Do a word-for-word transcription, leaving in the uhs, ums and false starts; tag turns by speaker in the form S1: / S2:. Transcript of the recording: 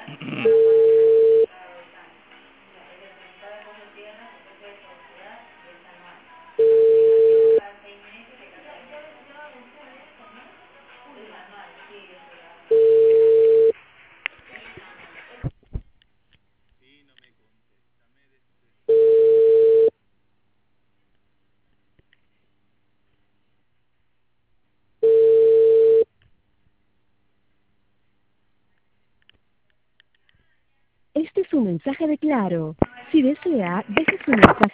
S1: Este es un mensaje de Claro. Si desea, deje su mensaje.